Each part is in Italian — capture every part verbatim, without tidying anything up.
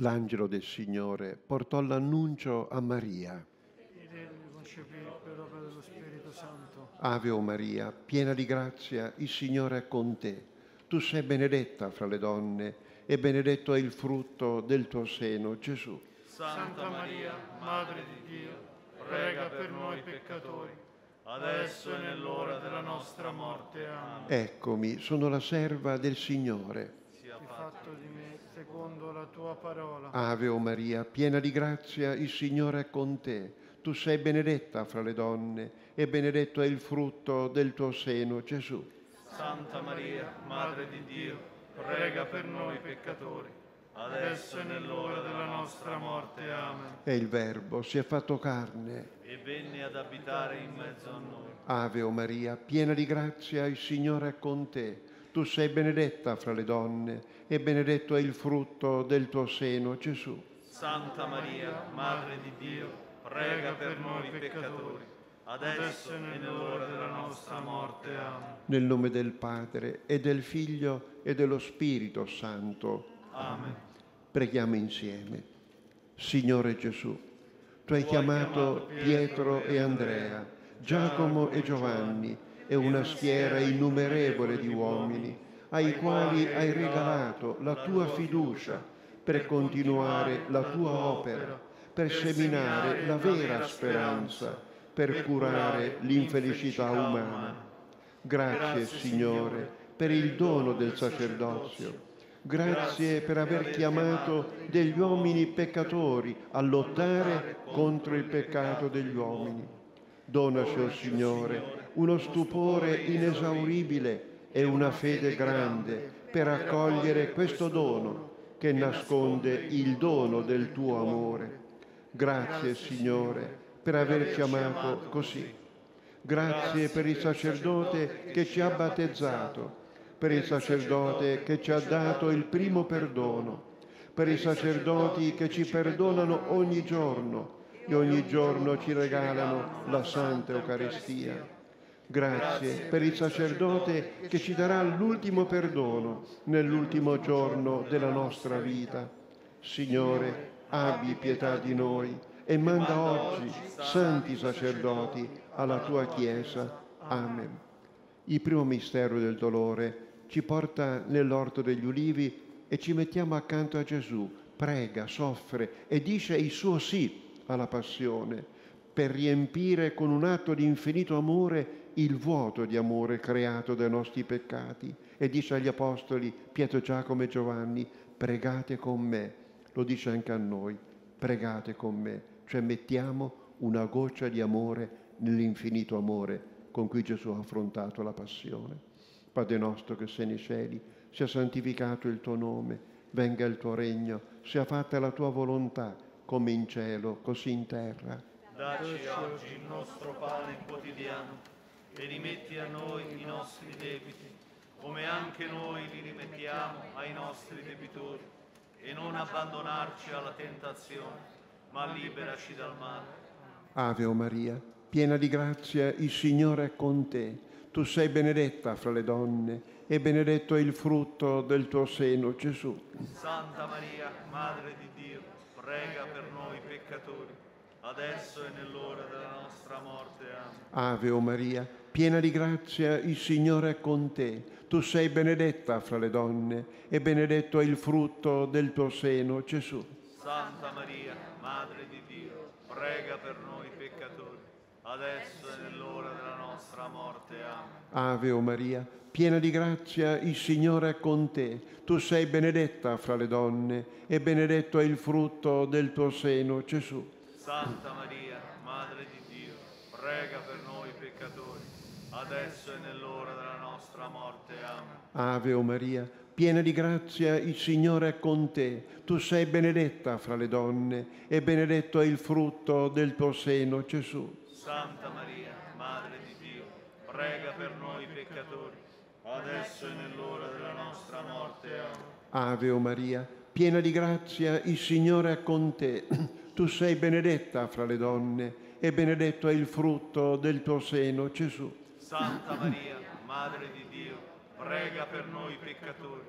L'angelo del Signore portò l'annuncio a Maria. Ed egli concepì per opera dello Spirito Santo. Ave o Maria, piena di grazia, il Signore è con te. Tu sei benedetta fra le donne e benedetto è il frutto del tuo seno, Gesù. Santa Maria, Madre di Dio, prega per noi peccatori, adesso e nell'ora della nostra morte. Amen. Eccomi, sono la serva del Signore. Sia fatto di me secondo la tua parola. Ave o Maria, piena di grazia, il Signore è con te. Tu sei benedetta fra le donne e benedetto è il frutto del tuo seno, Gesù. Santa Maria, Madre di Dio, prega per noi peccatori, adesso e nell'ora della nostra morte. Amen. E il Verbo si è fatto carne. E venne ad abitare in mezzo a noi. Ave o Maria, piena di grazia, il Signore è con te. Tu sei benedetta fra le donne e benedetto è il frutto del tuo seno, Gesù. Santa Maria, Madre di Dio, prega per noi peccatori, adesso e nell'ora della nostra morte. Amen. Nel nome del Padre e del Figlio e dello Spirito Santo. Amen. Preghiamo insieme. Signore Gesù, tu hai chiamato Pietro e Andrea, Giacomo e Giovanni e una schiera innumerevole di uomini ai quali hai regalato la tua fiducia per continuare la tua opera, per seminare la vera speranza, per curare l'infelicità umana. Grazie, Signore, per il dono del sacerdozio. Grazie per aver chiamato degli uomini peccatori a lottare contro il peccato degli uomini. Donaci, o Signore, uno stupore inesauribile e una fede grande per accogliere questo dono che nasconde il dono del tuo amore. Grazie, Signore, per averci amato così. Grazie per il sacerdote che ci ha battezzato, per il sacerdote che ci ha dato il primo perdono, per i sacerdoti che ci perdonano ogni giorno e ogni giorno ci regalano la Santa Eucaristia. Grazie per il sacerdote che ci darà l'ultimo perdono nell'ultimo giorno della nostra vita. Signore, abbi pietà di noi e manda oggi santi sacerdoti alla tua Chiesa. Amen. Il primo mistero del dolore ci porta nell'orto degli ulivi e ci mettiamo accanto a Gesù. Prega, soffre e dice il suo sì alla passione per riempire con un atto di infinito amore il vuoto di amore creato dai nostri peccati. E dice agli Apostoli Pietro, Giacomo e Giovanni: pregate con me. Lo dice anche a noi: pregate con me. Cioè mettiamo una goccia di amore nell'infinito amore con cui Gesù ha affrontato la passione. Padre nostro che sei nei cieli, sia santificato il tuo nome, venga il tuo regno, sia fatta la tua volontà, come in cielo, così in terra. Dacci oggi il nostro pane quotidiano e rimetti a noi i nostri debiti, come anche noi li rimettiamo ai nostri debitori, e non abbandonarci alla tentazione, ma liberaci dal male. Ave o Maria, piena di grazia, il Signore è con te. Tu sei benedetta fra le donne e benedetto è il frutto del tuo seno, Gesù. Santa Maria, Madre di Dio, prega per noi peccatori, adesso e nell'ora della nostra morte. Amen. Ave o Maria, piena di grazia, il Signore è con te. Tu sei benedetta fra le donne e benedetto è il frutto del tuo seno, Gesù. Santa Maria, Madre di Dio, prega per noi peccatori, adesso e nell'ora della nostra morte. Amen. Ave o Maria, piena di grazia, il Signore è con te. Tu sei benedetta fra le donne e benedetto è il frutto del tuo seno, Gesù. Santa Maria, Madre di Dio, prega per noi peccatori, adesso e nell'ora della nostra morte. Amen. Ave o Maria, piena di grazia, il Signore è con te. Tu sei benedetta fra le donne e benedetto è il frutto del tuo seno, Gesù. Santa Maria, Madre di Dio, prega per noi peccatori, adesso e nell'ora della nostra morte. Amen. Ave o Maria, piena di grazia, il Signore è con te. Tu sei benedetta fra le donne e benedetto è il frutto del tuo seno, Gesù. Santa Maria, Madre di Dio, prega per noi peccatori,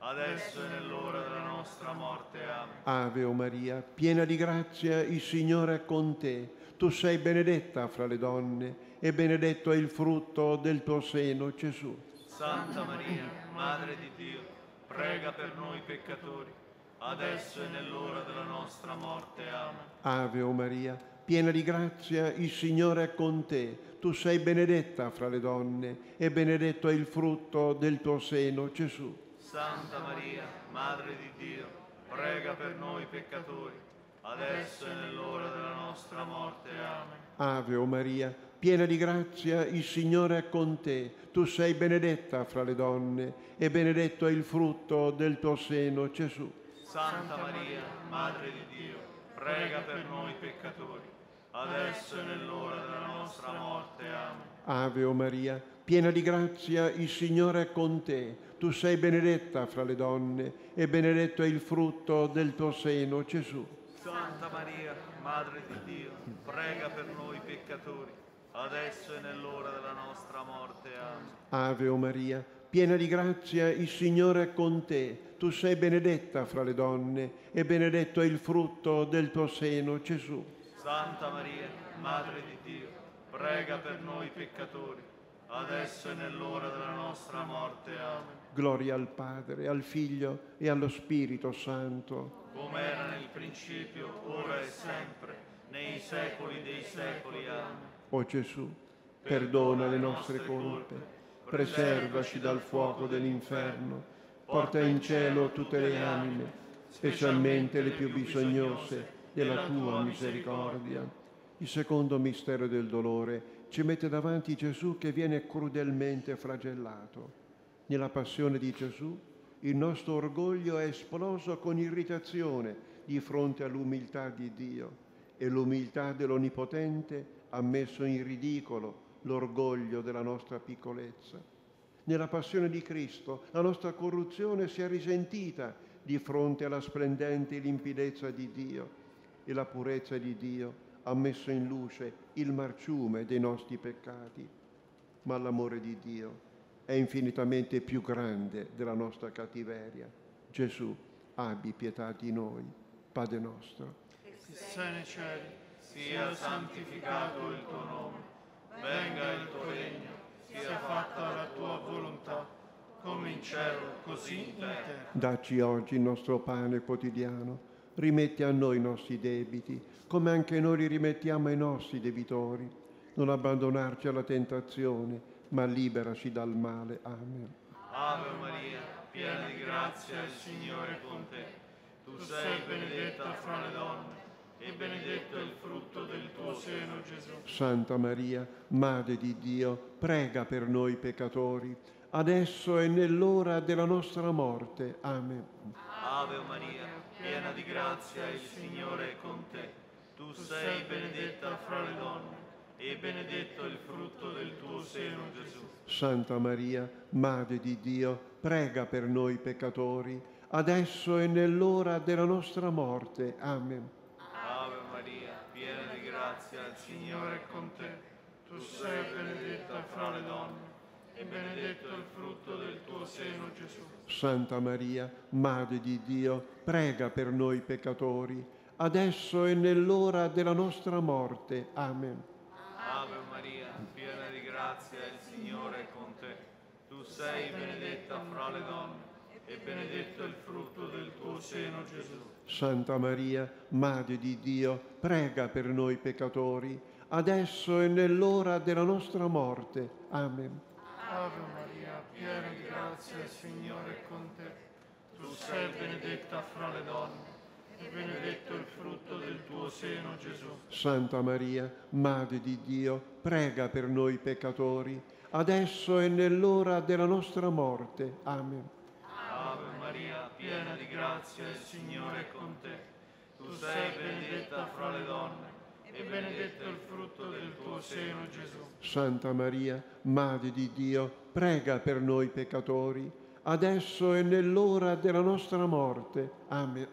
adesso e nell'ora della nostra morte. Amen. Ave o Maria, piena di grazia, il Signore è con te. Tu sei benedetta fra le donne e benedetto è il frutto del tuo seno, Gesù. Santa Maria, Madre di Dio, prega per noi peccatori, adesso e nell'ora della nostra morte. Amen. Ave o Maria, piena di grazia, il Signore è con te. Tu sei benedetta fra le donne e benedetto è il frutto del tuo seno, Gesù. Santa Maria, Madre di Dio, prega per noi peccatori, adesso e nell'ora della nostra morte. Amen. Ave o Maria, piena di grazia, il Signore è con te. Tu sei benedetta fra le donne e benedetto è il frutto del tuo seno, Gesù. Santa Maria, Madre di Dio, prega per noi peccatori, adesso e nell'ora della nostra morte. Amen. Ave o Maria, piena di grazia, il Signore è con te. Tu sei benedetta fra le donne e benedetto è il frutto del tuo seno, Gesù. Santa Maria, Madre di Dio, prega per noi peccatori, adesso e nell'ora della nostra morte. Amen. Ave o Maria, piena di grazia, il Signore è con te. Tu sei benedetta fra le donne e benedetto è il frutto del tuo seno, Gesù. Santa Maria, Madre di Dio, prega per noi peccatori, adesso e nell'ora della nostra morte. Amen. Gloria al Padre, al Figlio e allo Spirito Santo. Come era nel principio, ora e sempre, nei secoli dei secoli. Amen. O Gesù, perdona le nostre colpe, preservaci dal fuoco dell'inferno, porta in cielo tutte le anime, specialmente le più bisognose della tua misericordia. Il secondo mistero del dolore ci mette davanti Gesù che viene crudelmente flagellato. Nella passione di Gesù il nostro orgoglio è esploso con irritazione di fronte all'umiltà di Dio e l'umiltà dell'Onnipotente ha messo in ridicolo l'orgoglio della nostra piccolezza. Nella passione di Cristo la nostra corruzione si è risentita di fronte alla splendente limpidezza di Dio e la purezza di Dio ha messo in luce il marciume dei nostri peccati. Ma l'amore di Dio è infinitamente più grande della nostra cattiveria. Gesù, abbi pietà di noi. Padre nostro, che sei nei cieli, sia santificato il tuo nome, venga il tuo regno, sia fatta la tua volontà, come in cielo, così in terra. Dacci oggi il nostro pane quotidiano, rimetti a noi i nostri debiti, come anche noi li rimettiamo ai nostri debitori. Non abbandonarci alla tentazione, ma liberaci dal male. Amen. Ave Maria, piena di grazia, il Signore è con te. Tu sei benedetta fra le donne e benedetto è il frutto del tuo seno, Gesù. Santa Maria, Madre di Dio, prega per noi peccatori, adesso e nell'ora della nostra morte. Amen. Ave Maria, piena di grazia, il Signore è con te. Tu sei benedetta fra le donne e benedetto è il frutto del tuo seno, Gesù. Santa Maria, Madre di Dio, prega per noi peccatori, adesso e nell'ora della nostra morte. Amen. Ave Maria, piena di grazia, il Signore è con te. Tu sei benedetta fra le donne e benedetto è il frutto del tuo seno, Gesù. Santa Maria, Madre di Dio, prega per noi peccatori, adesso e nell'ora della nostra morte. Amen. Ave Maria, piena di grazia, il Signore è con te. Tu sei benedetta fra le donne e benedetto è il frutto del tuo seno, Gesù. Santa Maria, Madre di Dio, prega per noi peccatori, adesso e nell'ora della nostra morte. Amen. Ave Maria, piena di grazia, il Signore è con te. Tu sei benedetta fra le donne e benedetto è il frutto del tuo seno, Gesù. Santa Maria, Madre di Dio, prega per noi peccatori, adesso e nell'ora della nostra morte. Amen. Ave Maria, piena di grazia, il Signore è con te. Tu sei benedetta fra le donne e benedetto è il frutto del tuo seno, Gesù. Santa Maria, Madre di Dio, prega per noi peccatori, adesso e nell'ora della nostra morte. Amen.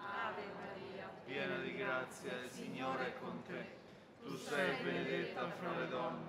Piena di grazia, il Signore è con te. Tu sei benedetta fra le donne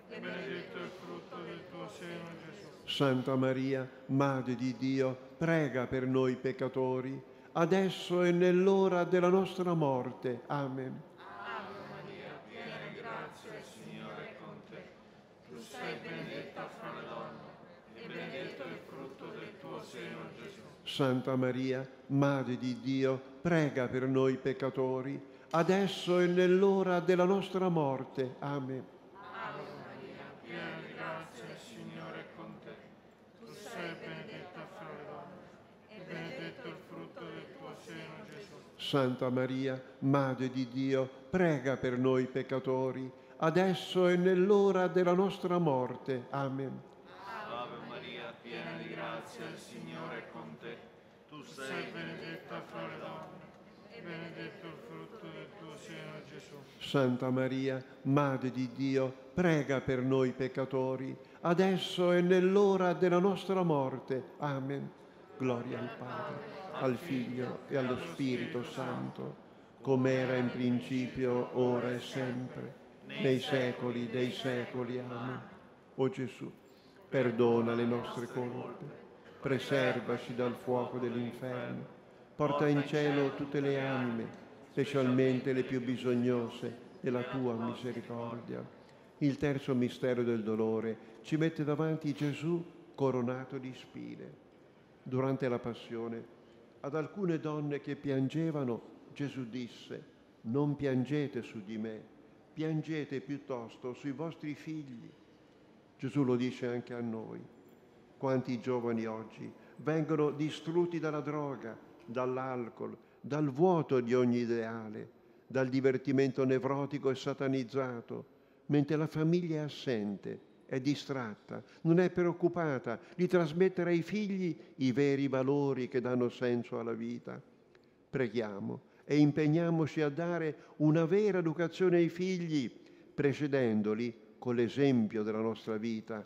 e benedetto è il frutto del tuo seno, Gesù. Santa Maria, Madre di Dio, prega per noi peccatori, adesso e nell'ora della nostra morte. Amen. Ave Maria, piena di grazia, il Signore è con te. Tu sei benedetta fra le donne, e benedetto è il frutto del tuo seno, Gesù. Santa Maria, Madre di Dio, prega per noi peccatori, adesso e nell'ora della nostra morte. Amen. Ave Maria, piena di grazia, il Signore è con te. Tu sei benedetta fra le donne, e benedetto è il frutto del tuo seno, Gesù. Santa Maria, Madre di Dio, prega per noi peccatori, adesso e nell'ora della nostra morte. Amen. Ave Maria, piena di grazia, il Signore è con te. Tu sei benedetta fra le donne, e benedetto il frutto del tuo seno, Gesù. Santa Maria, Madre di Dio, prega per noi peccatori, adesso e nell'ora della nostra morte. Amen. Gloria al Padre, al Figlio e allo Spirito Santo, come era in principio, ora e sempre, nei secoli dei secoli. Amen. O Gesù, perdona le nostre colpe, preservaci dal fuoco dell'inferno, porta in cielo tutte le anime, specialmente le più bisognose della tua misericordia. Il terzo mistero del dolore ci mette davanti Gesù coronato di spine. Durante la passione, ad alcune donne che piangevano, Gesù disse: non piangete su di me, piangete piuttosto sui vostri figli. Gesù lo dice anche a noi. Quanti giovani oggi vengono distrutti dalla droga, dall'alcol, dal vuoto di ogni ideale, dal divertimento nevrotico e satanizzato, mentre la famiglia è assente, è distratta, non è preoccupata di trasmettere ai figli i veri valori che danno senso alla vita. Preghiamo e impegniamoci a dare una vera educazione ai figli, precedendoli con l'esempio della nostra vita,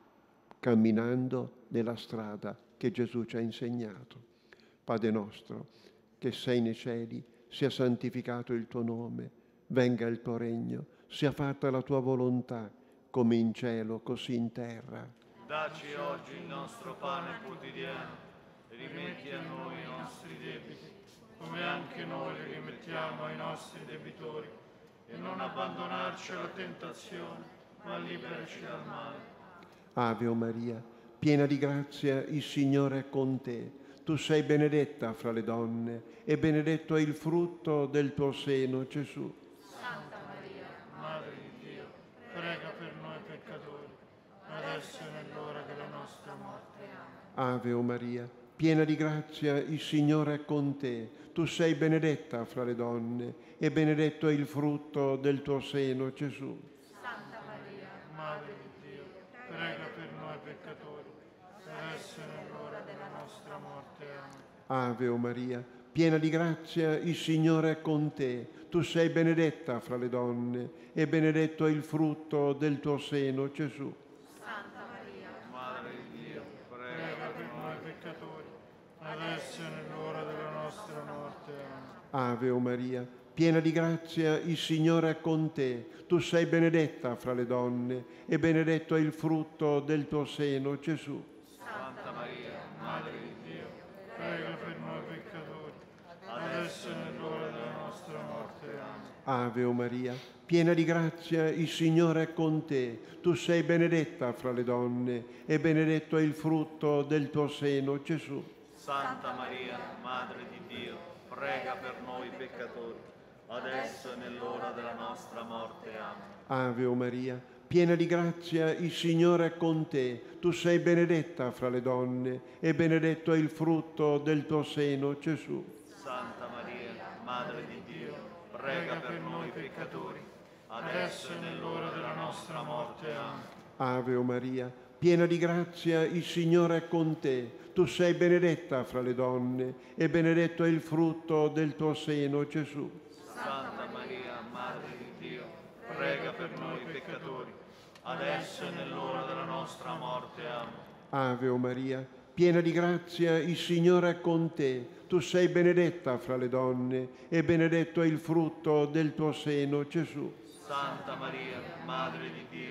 camminando nella strada che Gesù ci ha insegnato. Padre nostro, che sei nei cieli, sia santificato il tuo nome, venga il tuo regno, sia fatta la tua volontà, come in cielo, così in terra. Dacci oggi il nostro pane quotidiano, e rimetti a noi i nostri debiti, come anche noi li rimettiamo ai nostri debitori, e non abbandonarci alla tentazione, ma liberaci dal male. Ave o Maria, piena di grazia, il Signore è con te. Tu sei benedetta fra le donne, e benedetto è il frutto del tuo seno, Gesù. Santa Maria, Madre di Dio, prega per noi peccatori, adesso e nell'ora della nostra morte. Amen. Ave o Maria, piena di grazia, il Signore è con te. Tu sei benedetta fra le donne, e benedetto è il frutto del tuo seno, Gesù. Santa Maria, Madre di Dio, prega per noi peccatori, adesso e nell'ora della nostra morte. Amen. Ave o Maria, piena di grazia, il Signore è con te. Tu sei benedetta fra le donne, e benedetto è il frutto del tuo seno, Gesù. Santa Maria, Madre di Dio, prega per noi peccatori, adesso e nell'ora della nostra morte. Amen. Ave o Maria, piena di grazia, il Signore è con te. Tu sei benedetta fra le donne, e benedetto è il frutto del tuo seno, Gesù. Santa Maria, Madre di Dio, prega per noi peccatori, adesso e nell'ora della nostra morte. Amen. Ave o Maria, piena di grazia, il Signore è con te. Tu sei benedetta fra le donne, e benedetto è il frutto del tuo seno, Gesù. Santa Maria, Madre di Dio, prega per noi peccatori, adesso e nell'ora della nostra morte. Amen. Ave o Maria, piena di grazia, il Signore è con te. Tu sei benedetta fra le donne, e benedetto è il frutto del tuo seno, Gesù. Santa Maria, Madre di Dio, prega per noi peccatori, adesso e nell'ora della nostra morte. Amen. Ave o Maria, piena di grazia, il Signore è con te. Tu sei benedetta fra le donne, e benedetto è il frutto del tuo seno, Gesù. Santa Maria, Madre di Dio, prega per noi peccatori, adesso e nell'ora della nostra morte. Amen. Ave o Maria, piena di grazia, il Signore è con te. Tu sei benedetta fra le donne, e benedetto è il frutto del tuo seno, Gesù. Santa Maria, Madre di Dio,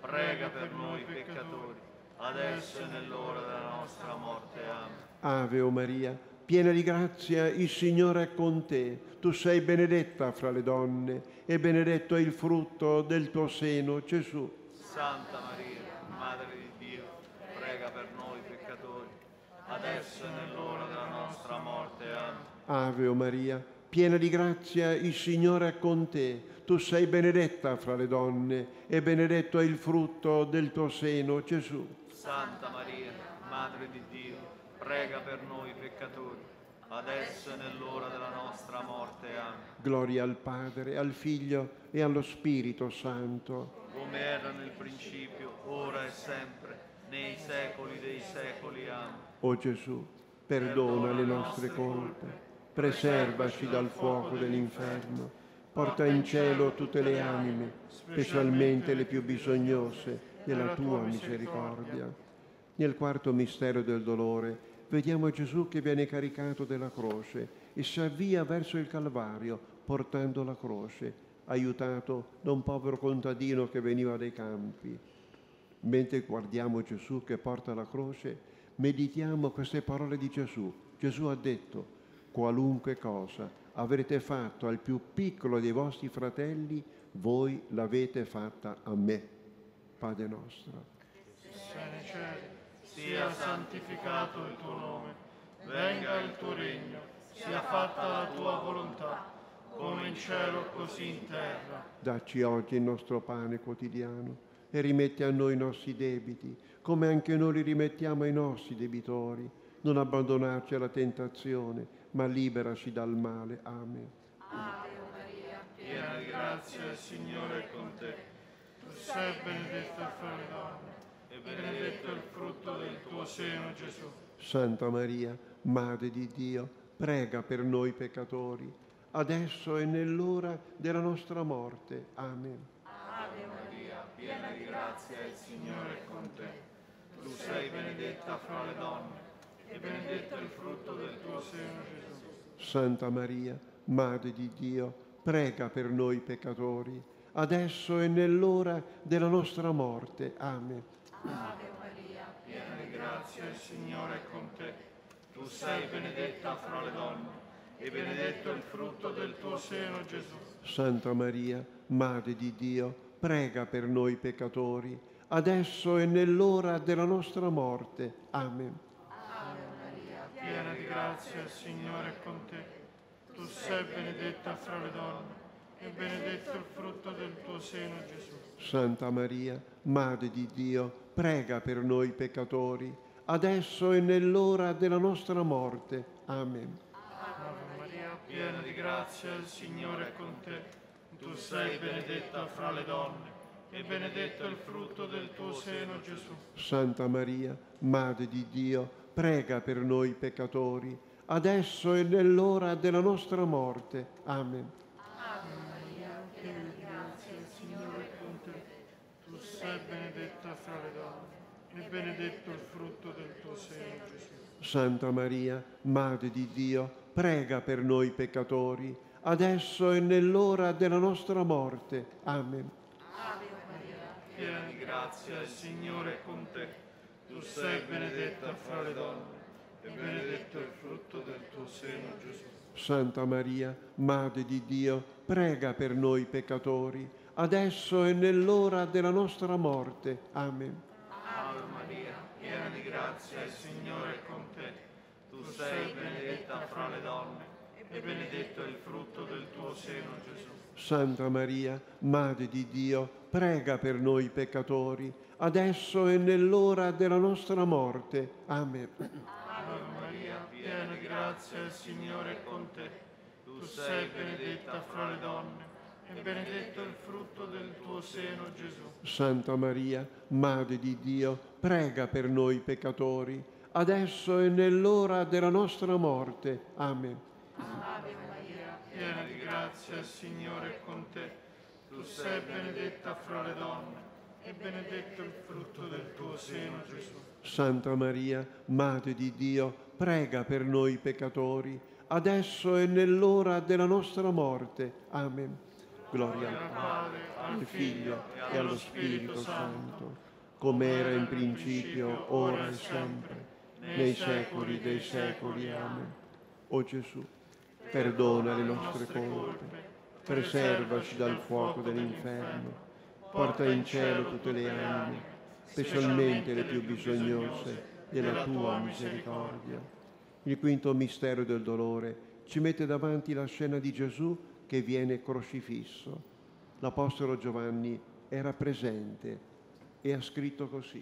prega per noi peccatori, adesso e nell'ora della nostra morte. Amen. Ave o Maria, piena di grazia, il Signore è con te. Tu sei benedetta fra le donne e benedetto è il frutto del tuo seno, Gesù. Santa Maria, Madre di Dio, prega per noi peccatori, adesso e nell'ora della nostra morte. Amen. Ave o Maria, piena di grazia, il Signore è con te. Tu sei benedetta fra le donne e benedetto è il frutto del tuo seno, Gesù. Santa Maria, Madre di Dio, prega per noi peccatori, adesso e nell'ora della nostra morte. Amen. Gloria al Padre, al Figlio e allo Spirito Santo. Come era nel principio, ora e sempre, nei secoli dei secoli. Amen. O Gesù, perdona le nostre colpe, preservaci dal fuoco dell'inferno, porta in cielo tutte le anime, specialmente le più bisognose della tua misericordia. Nel quarto mistero del dolore vediamo Gesù che viene caricato della croce e si avvia verso il Calvario portando la croce, aiutato da un povero contadino che veniva dai campi. Mentre guardiamo Gesù che porta la croce, meditiamo queste parole di Gesù. Gesù ha detto: qualunque cosa avrete fatto al più piccolo dei vostri fratelli, voi l'avete fatta a me. Padre nostro, che sei nei cieli, sia santificato il tuo nome, venga il tuo regno, sia fatta la tua volontà, come in cielo così in terra. dacci oggi il nostro pane quotidiano e rimetti a noi i nostri debiti, come anche noi li rimettiamo ai nostri debitori. Non abbandonarci alla tentazione, ma liberaci dal male. Amen. Ave Maria, Piena di grazia, il Signore è con te. Tu sei benedetta fra le donne, e benedetto il frutto del tuo seno, Gesù. Santa Maria, Madre di Dio, prega per noi peccatori, adesso e nell'ora della nostra morte. Amen. Ave Maria, Piena di grazia, il Signore è con te. Tu sei benedetta fra le donne, E benedetto il frutto del tuo seno, Gesù. Santa Maria, Madre di Dio, prega per noi peccatori, adesso e nell'ora della nostra morte. Amen. Ave Maria, Piena di grazia, il Signore è con te. Tu sei benedetta fra le donne, e benedetto il frutto del tuo seno, Gesù. Santa Maria, Madre di Dio, prega per noi peccatori, adesso e nell'ora della nostra morte. Amen. Piena di grazia, il Signore è con te. Tu sei benedetta fra le donne, e benedetto il frutto del tuo seno, Gesù. Santa Maria, Madre di Dio, prega per noi peccatori, adesso e nell'ora della nostra morte. Amen. Ave Maria, piena di grazia, il Signore è con te. Tu sei benedetta fra le donne, e benedetto il frutto del tuo seno, Gesù. Santa Maria, Madre di Dio, prega per noi peccatori, adesso e nell'ora della nostra morte. Amen. Piena di grazia, il Signore è con te. Tu sei benedetta fra le donne, e benedetto il frutto del tuo seno, Gesù. Santa Maria, Madre di Dio, prega per noi peccatori, adesso e nell'ora della nostra morte. Amen. Ave Maria, Piena di grazia, il Signore è con te. Tu sei benedetta fra le donne, e benedetto il frutto del tuo seno, Gesù. Santa Maria, Madre di Dio, prega per noi peccatori, adesso e nell'ora della nostra morte. Amen. Ave Maria, piena di grazia, il Signore è con te. Tu sei benedetta fra le donne, e benedetto il frutto del tuo seno, Gesù. Santa Maria, Madre di Dio, prega per noi peccatori, adesso e nell'ora della nostra morte. Amen. Ave Maria, piena di grazia, il Signore è con te. Tu sei benedetta fra le donne, e benedetto il frutto del tuo seno, Gesù. Santa Maria, Madre di Dio, prega per noi peccatori, adesso e nell'ora della nostra morte. Amen. Ave Maria, Piena di grazia, il Signore è con te. Tu sei benedetta fra le donne, e benedetto il frutto del tuo seno, Gesù. Santa Maria, Madre di Dio, prega per noi peccatori, adesso e nell'ora della nostra morte. Amen. Gloria al Padre, al Figlio e allo Spirito Santo, come era in principio, ora e sempre, nei secoli dei secoli. Amen. O Gesù, perdona le nostre colpe, preservaci dal fuoco dell'inferno, porta in cielo tutte le anime, specialmente le più bisognose della tua misericordia. Il quinto mistero del dolore ci mette davanti la scena di Gesù che viene crocifisso. L'Apostolo Giovanni era presente e ha scritto così: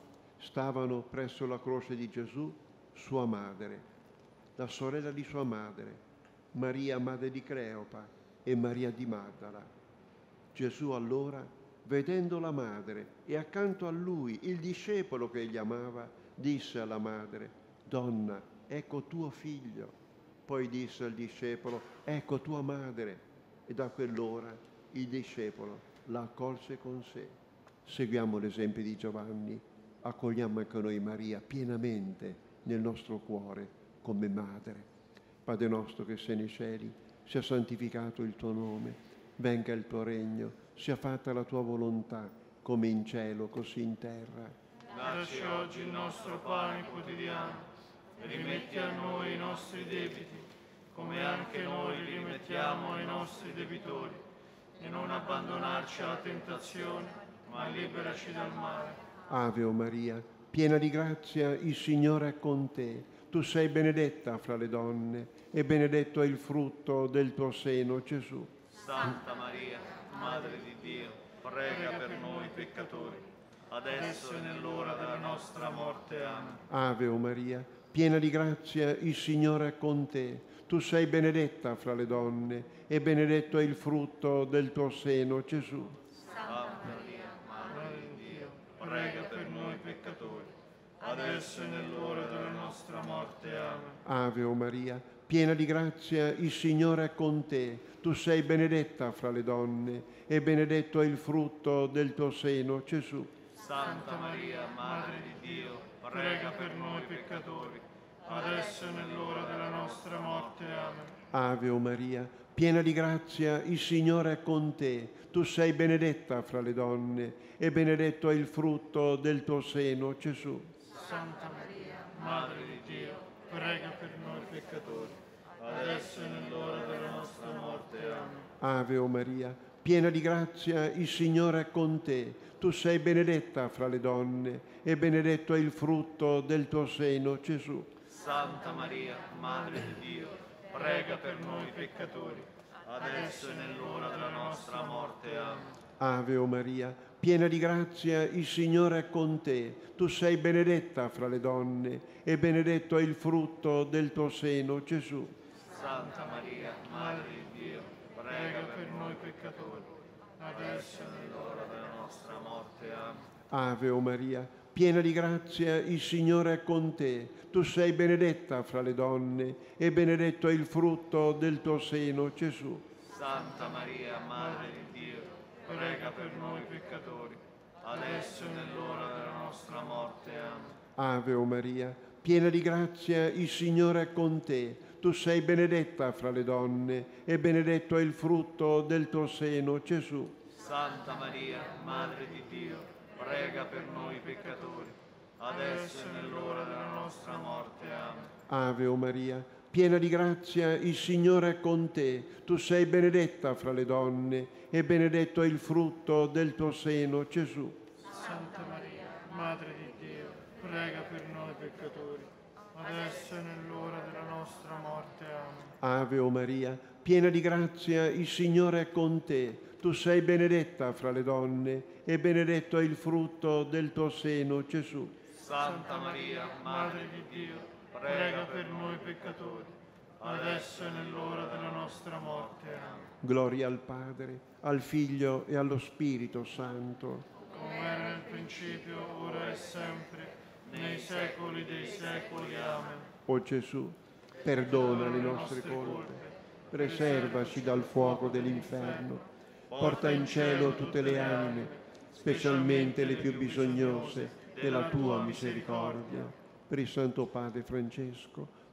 stavano presso la croce di Gesù sua madre, la sorella di sua madre, Maria madre di Cleopa e Maria di Maddala. Gesù allora, vedendo la madre e accanto a lui il discepolo che egli amava, disse alla madre: Donna, ecco tuo figlio. Poi disse al discepolo: ecco tua madre. E da quell'ora il discepolo la accolse con sé. Seguiamo l'esempio di Giovanni, accogliamo anche noi Maria pienamente nel nostro cuore come madre. Padre nostro che sei nei cieli, sia santificato il tuo nome, venga il tuo regno, sia fatta la tua volontà, come in cielo, così in terra. Dacci oggi il nostro pane quotidiano, e rimetti a noi i nostri debiti, come anche noi li rimettiamo ai nostri debitori, e non abbandonarci alla tentazione, ma liberaci dal male. Ave o Maria, piena di grazia, il Signore è con te. Tu sei benedetta fra le donne, e benedetto è il frutto del tuo seno, Gesù. Santa Maria, Madre di Dio, prega per noi peccatori, adesso e nell'ora della nostra morte. Amen. Ave o Maria, piena di grazia, il Signore è con te. Tu sei benedetta fra le donne, e benedetto è il frutto del tuo seno, Gesù. Santa Maria, Madre di Dio, prega per noi peccatori, adesso e nell'ora della nostra morte. Amen. Ave o Maria, piena di grazia, il Signore è con te. Tu sei benedetta fra le donne, e benedetto è il frutto del tuo seno, Gesù. Santa Maria, Madre di Dio, prega per noi peccatori, adesso e nell'ora della nostra morte. Amen. Ave o Maria, piena di grazia, il Signore è con te. Tu sei benedetta fra le donne, e benedetto è il frutto del tuo seno, Gesù. Santa Maria, Madre di Dio, prega per noi peccatori, adesso e nell'ora della nostra morte. Amen. Ave o Maria, piena di grazia, il Signore è con te. Tu sei benedetta fra le donne, e benedetto è il frutto del tuo seno, Gesù. Santa Maria, Madre di Dio, prega per noi peccatori, adesso e nell'ora della nostra morte. Amen. Ave o Maria, piena di grazia, il Signore è con te. Tu sei benedetta fra le donne, e benedetto è il frutto del tuo seno, Gesù. Santa Maria, Madre di Dio, prega per noi peccatori, adesso e nell'ora della nostra morte. Amen. Ave o Maria, piena di grazia, il Signore è con te. Tu sei benedetta fra le donne, e benedetto è il frutto del tuo seno, Gesù. Santa Maria, Madre di Dio, prega per noi peccatori, adesso e nell'ora della nostra morte. Amen. Ave o Maria, piena di grazia, il Signore è con te. Tu sei benedetta fra le donne, e benedetto è il frutto del tuo seno, Gesù. Santa Maria, Madre di Dio, prega per noi peccatori, adesso e nell'ora della nostra morte. Amen. Ave o Maria, piena di grazia, il Signore è con te. Tu sei benedetta fra le donne, e benedetto è il frutto del tuo seno, Gesù. Santa Maria, Madre di Dio, prega per noi peccatori, adesso e nell'ora della nostra morte. Amen. Ave o Maria, piena di grazia, il Signore è con te. Tu sei benedetta fra le donne, e benedetto è il frutto del tuo seno, Gesù. Santa Maria, Madre di Dio, prega per noi peccatori, adesso e nell'ora della nostra morte. Amen. Gloria al Padre, al Figlio e allo Spirito Santo. Come era nel principio, ora e sempre, nei secoli dei secoli. Amen. O Gesù, perdona le nostre colpe, preservaci dal fuoco dell'inferno, porta in cielo tutte le anime, specialmente le più bisognose della tua misericordia. Per il Santo Padre Francesco,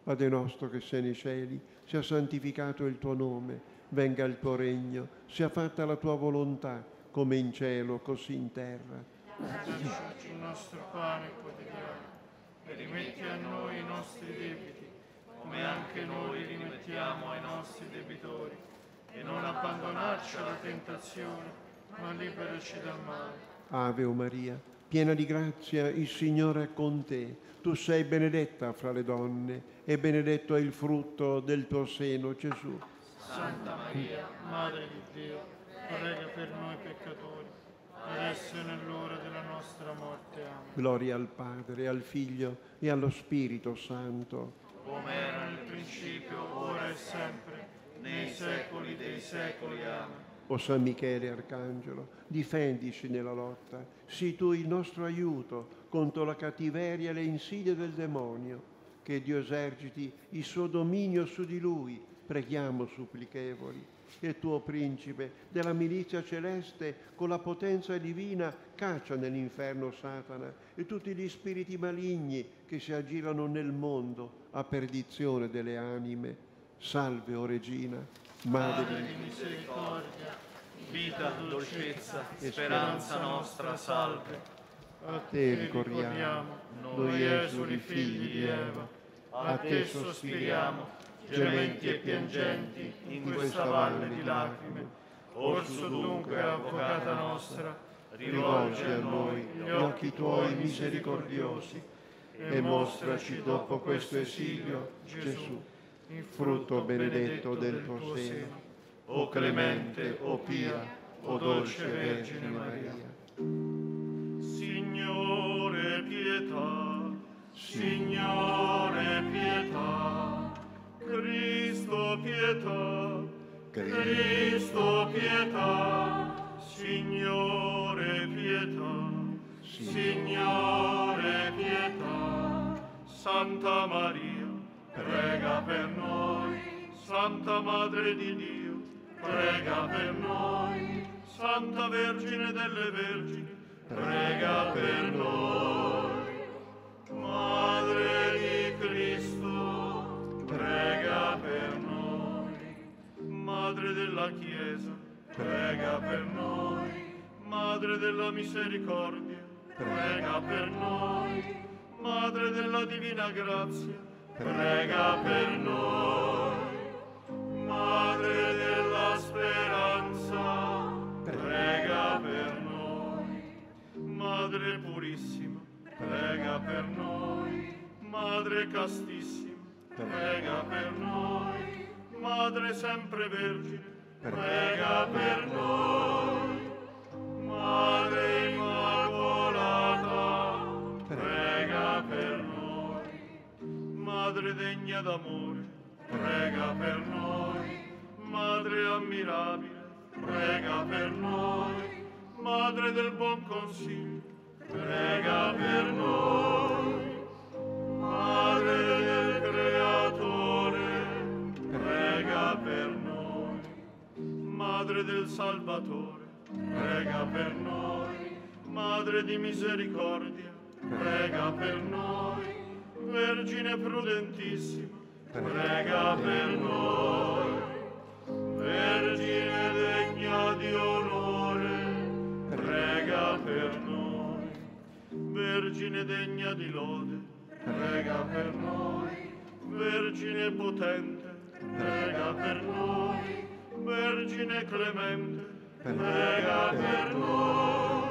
Padre nostro che sei nei cieli, sia santificato il tuo nome, venga il tuo regno, sia fatta la tua volontà, come in cielo, così in terra. Dacci oggi il nostro pane quotidiano e rimetti a noi i nostri debiti, come anche noi rimettiamo ai nostri debitori, e non abbandonarci alla tentazione, ma liberaci dal male. Ave o Maria, piena di grazia, il Signore è con te. Tu sei benedetta fra le donne e benedetto è il frutto del tuo seno, Gesù. Santa Maria, Madre di Dio, prega per noi peccatori, adesso e nell'ora della nostra morte. Amen. Gloria al Padre, al Figlio e allo Spirito Santo. Come era nel principio, ora e sempre, nei secoli dei secoli. Amen. O San Michele Arcangelo, difendici nella lotta, sii tu il nostro aiuto contro la cattiveria e le insidie del demonio. Che Dio eserciti il suo dominio su di lui, preghiamo supplichevoli. Il tuo principe della milizia celeste, con la potenza divina, caccia nell'inferno Satana e tutti gli spiriti maligni che si aggirano nel mondo a perdizione delle anime. Salve, o Regina, Madre Madre di di misericordia, Vita, dolcezza, speranza nostra, salve. a te ricorriamo, noi esuli figli di Eva, a te sospiriamo, gementi e piangenti, in questa valle di lacrime. Orso dunque, avvocata nostra, rivolgi a noi gli occhi tuoi misericordiosi e mostraci dopo questo esilio, Gesù, il frutto benedetto del tuo seno. O clemente, o pia, o dolce Vergine Maria. Signore pietà, Signore pietà, Cristo pietà, Cristo pietà, Signore pietà, Signore pietà, Santa Maria, prega per noi, Santa Madre di Dio, prega per noi, Santa Vergine delle Vergini, prega per noi. Madre di Cristo, prega per noi. Madre della Chiesa, prega per noi. Madre della misericordia, prega per noi. Madre della divina grazia, prega per noi. Madre della speranza, prega per noi. Madre purissima, prega per noi. Madre castissima, prega per noi. Madre sempre vergine, prega per noi. Madre immacolata, prega per noi. Madre degna d'amore, prega per noi. Madre ammirabile, prega per noi. Madre del buon consiglio, prega per noi. Madre del Creatore, prega per noi. Madre del Salvatore, prega per noi. Madre di misericordia, prega per noi. Vergine prudentissima, prega per noi. Vergine degna di onore, prega per noi. Vergine degna di lode, prega per noi. Vergine potente, prega per noi. Vergine clemente, prega per noi.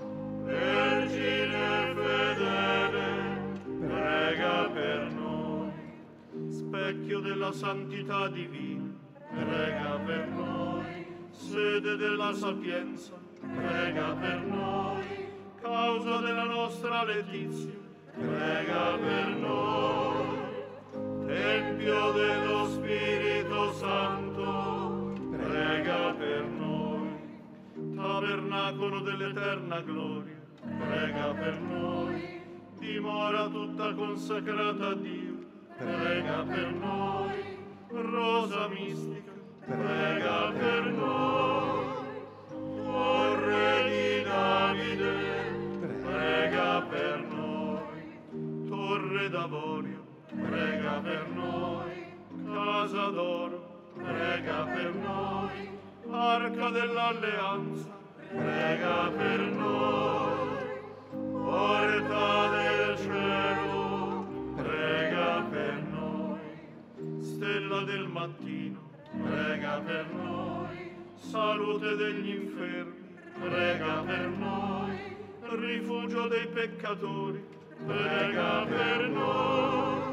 Vergine fedele, prega per noi. Specchio della santità divina, prega per noi. Sede della sapienza, prega per noi. Causa della nostra letizia, prega per noi. Tempio dello Spirito Santo, prega per noi. Tabernacolo dell'eterna gloria, prega per noi. Dimora tutta consacrata a Dio, prega per noi. Rosa mistica, prega per noi. Torre di Davide, prega per noi. Torre d'avorio, prega per noi. Casa d'Oro, prega per noi. Arca dell'Alleanza, prega per noi. Porta del cielo, prega per noi. Stella del mattino, prega per noi. Salute degli infermi, prega per noi. Rifugio dei peccatori, prega per noi.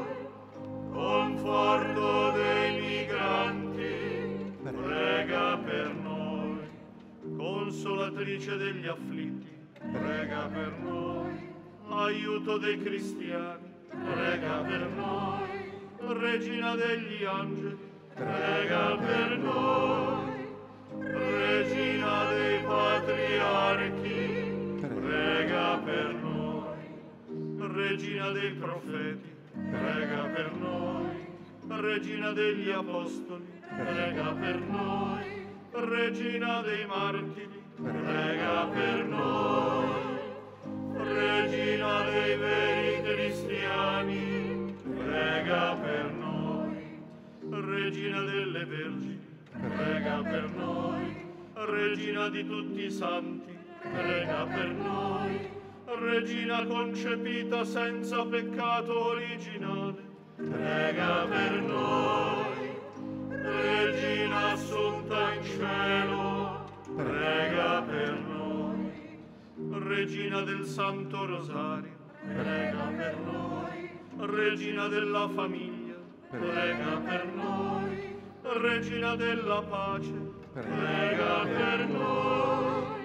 Conforto dei migranti, prega per noi. Consolatrice degli afflitti, prega per noi. Aiuto dei cristiani, prega per noi. Regina degli angeli, prega per noi. Regina dei patriarchi, prega per noi. Regina dei profeti, prega per noi. Regina degli apostoli, prega per noi. Regina dei martiri, prega per noi. Regina dei veri cristiani, prega per noi. Regina delle vergini, prega per noi. Regina di tutti i santi, prega per noi. Regina concepita senza peccato originale, prega per noi. Regina assunta in cielo, prega per noi. Regina del Santo Rosario, prega per noi. Regina della famiglia, prega per noi. Regina della pace, prega per noi.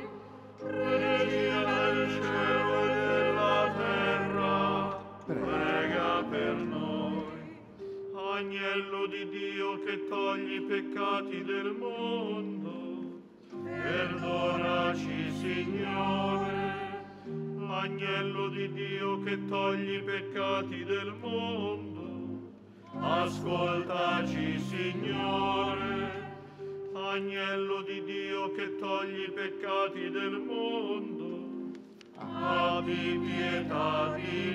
Regina del cielo e della terra, prega per noi. Agnello di Dio che togli i peccati del mondo, perdonaci, Signore. Agnello di Dio che togli i peccati del mondo, ascoltaci, Signore. Agnello di Dio che togli i peccati del mondo, abbi pietà di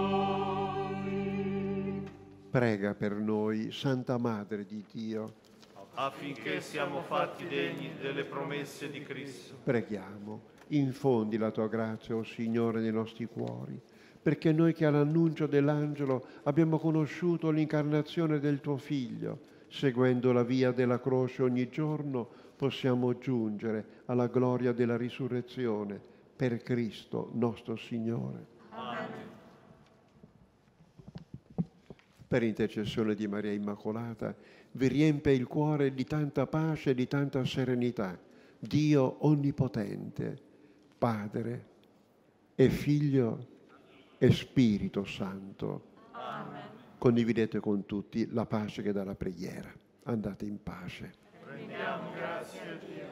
noi. Prega per noi, Santa Madre di Dio, affinché siamo fatti degni delle promesse di Cristo. Preghiamo. Infondi la tua grazia, o Signore, nei nostri cuori, perché noi che all'annuncio dell'angelo abbiamo conosciuto l'incarnazione del tuo Figlio, seguendo la via della croce ogni giorno, possiamo giungere alla gloria della risurrezione per Cristo nostro Signore. Amen. Per intercessione di Maria Immacolata, vi riempie il cuore di tanta pace e di tanta serenità Dio Onnipotente, Padre e Figlio e Spirito Santo. Amen. Condividete con tutti la pace che dà la preghiera. Andate in pace. Rendiamo grazie a Dio.